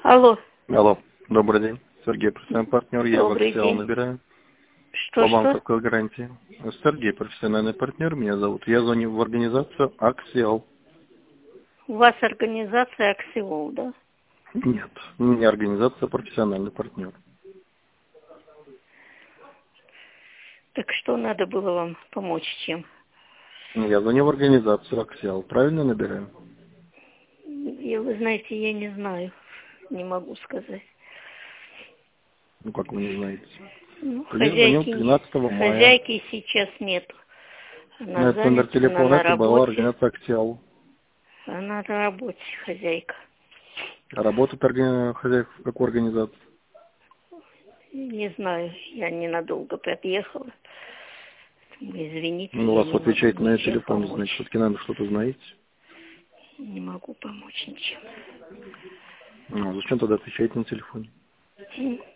Алло. Алло, добрый день. Сергей, профессиональный партнер. Я в Добрый Аксиал день. набираю. Что? По банковской гарантии. Сергей, профессиональный партнер. Меня зовут. Я звоню в организацию Аксиал. У вас организация Аксиол, да? Нет, не организация, а профессиональный партнер. Так что надо было вам помочь чем? Я звоню в организацию Аксиал. Правильно набираю? Вы знаете, я не знаю. Не могу сказать. Ну, как вы не знаете. Ну, Я звонил хозяйки, 13 мая. хозяйки сейчас нету. Она Это номер занята, она телефона, на это была работе. организация Аксиал. Она на работе, хозяйка. Работает хозяйка в какой организации? Не знаю, я ненадолго подъехала. Извините, Ну, я раз не вы могу отвечаете на ничем телефон, значит, помочь. все-таки, наверное, что-то знаете. Не могу помочь ничем. Ну, зачем тогда отвечаете на телефоне?